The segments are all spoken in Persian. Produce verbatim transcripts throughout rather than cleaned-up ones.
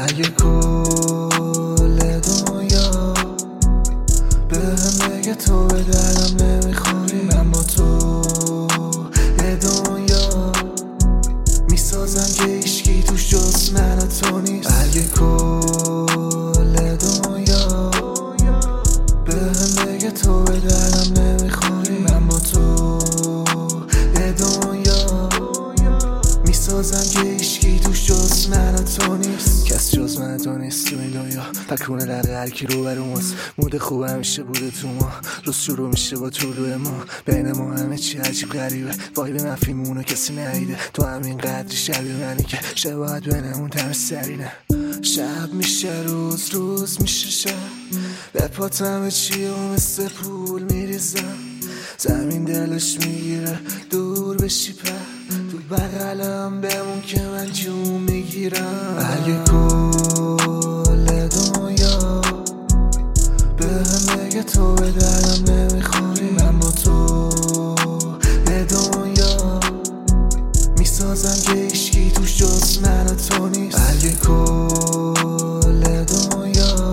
اگه کل دنیا به هم بگه تو به دردم نمیخوری، من با تو یه دنیا میسازم که هیچکی توش جز من و تو نیست. اگه کل دنیا به هم بگه تو به دردم نمیخوری، من با تو یه دنیا میسازم که هیچکی توش جز من و تو نیست. کس جز من تو نیست تو این دنیا، پکونه لقه هرکی رو بروماست. مود خوب همیشه بوده تو ما، روز شروع میشه با طلوع ما. بین ما همه چی عجیب غریبه، وایب منفی مونو کسی ندیده. تو همین قدری شبیه منی که شباهت بینمون تمه سرینه. شب میشه روز، روز میشه شب، به پات همه چی و مثل پول میریزم. زمین دلش میگیره دور بشی پر، تو بغلم بمون که من جون میگیرم. اگه کل دنیا به هم بگه تو به دردم نمیخوری، من با تو یه دنیا میسازم که هیچکی توش جز من و تو نیست. اگه کل دنیا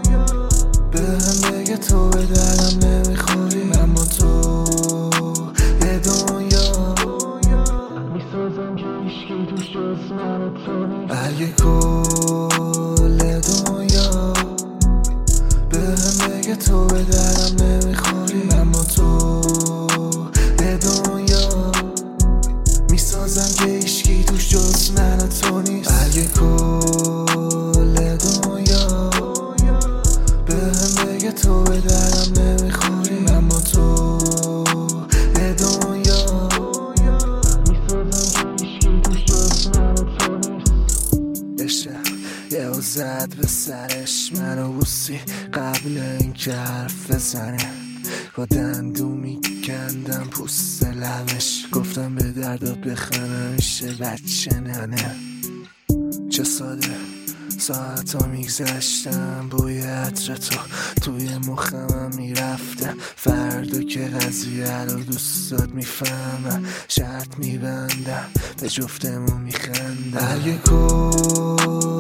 به هم بگه تو به دردم نمیخوری، من با تو یه دنیا میسازم که هیچکی توش جز من و تو نیست. اگه کل دنیا به هم بگه تو به دردم نمیخوری، من با تو یه دنیا میسازم که هیچکی توش جز من و تو نیست. اگه کل دنیا به هم بگه تو به دردم نمیخوری، من با تو یه دنیا میسازم که هیچکی توش جز من و تو نیست. یه و زد به سرش منو بوسی قبل این که حرف بزنه، با دندون میکندم پوست لبش. گفتم به دردات بخنه میشه بچه ننه. چه ساده ساعت ها میگذشتم، بوی عطر تو توی مخمم میرفتم. فردا که قضیه رو دوستات میفهمم، شرط میبندم به جفتمون میخندم. اگه کل